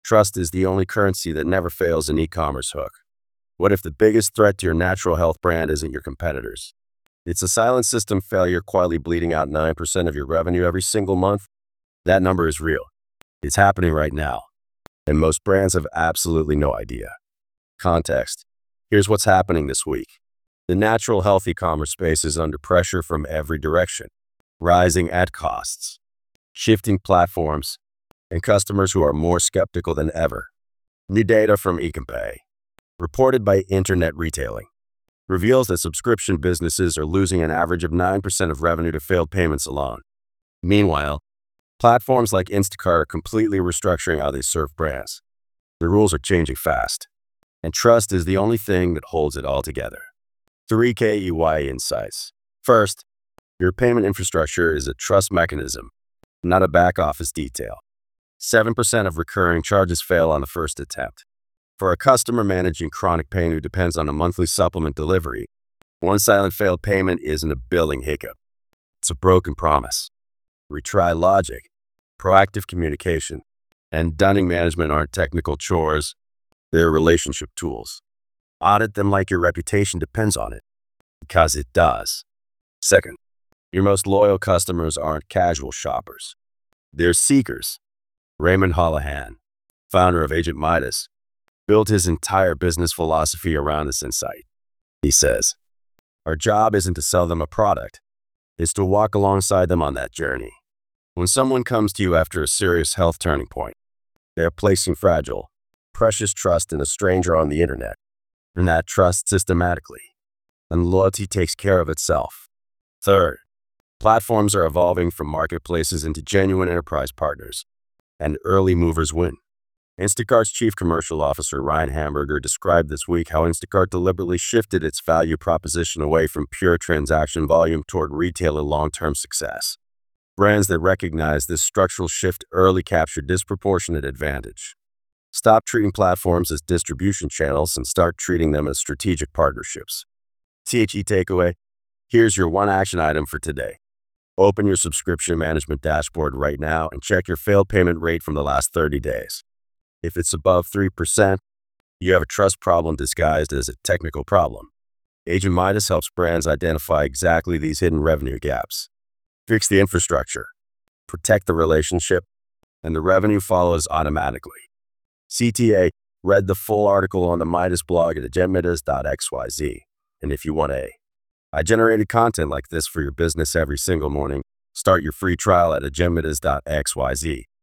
Trust is the only currency that never fails in e-commerce hook. What if the biggest threat to your natural health brand isn't your competitors? It's a silent system failure quietly bleeding out 9% of your revenue every single month. That number is real. It's happening right now. And most brands have absolutely no idea. Context. Here's what's happening this week. The natural health e-commerce space is under pressure from every direction. Rising ad costs, shifting platforms, and customers who are more skeptical than ever. New data from Ecompay, reported by Internet Retailing, reveals that subscription businesses are losing an average of 9% of revenue to failed payments alone. Meanwhile, platforms like Instacart are completely restructuring how they serve brands. The rules are changing fast, and trust is the only thing that holds it all together. 3 KEY insights. First, your payment infrastructure is a trust mechanism, not a back office detail. 7% of recurring charges fail on the first attempt. For a customer managing chronic pain who depends on a monthly supplement delivery, one silent failed payment isn't a billing hiccup. It's a broken promise. Retry logic, proactive communication, and dunning management aren't technical chores. They're relationship tools. Audit them like your reputation depends on it, because it does. Second, your most loyal customers aren't casual shoppers. They're seekers. Raymond Holohan, founder of Agent Midas, built his entire business philosophy around this insight. He says, our job isn't to sell them a product, it's to walk alongside them on that journey. When someone comes to you after a serious health turning point, they're placing fragile, precious trust in a stranger on the internet. And that trust systematically, and loyalty takes care of itself. Third, platforms are evolving from marketplaces into genuine enterprise partners, and early movers win. Instacart's chief commercial officer, Ryan Hamburger, described this week how Instacart deliberately shifted its value proposition away from pure transaction volume toward retailer long-term success. Brands that recognize this structural shift early capture disproportionate advantage. Stop treating platforms as distribution channels and start treating them as strategic partnerships. THE takeaway: here's your one action item for today. Open your subscription management dashboard right now and check your failed payment rate from the last 30 days. If it's above 3%, you have a trust problem disguised as a technical problem. Agent Midas helps brands identify exactly these hidden revenue gaps. Fix the infrastructure, protect the relationship, and the revenue follows automatically. CTA, read the full article on the Midas blog at agentmidas.xyz. And if you want I generated content like this for your business every single morning. Start your free trial at agentmidas.xyz.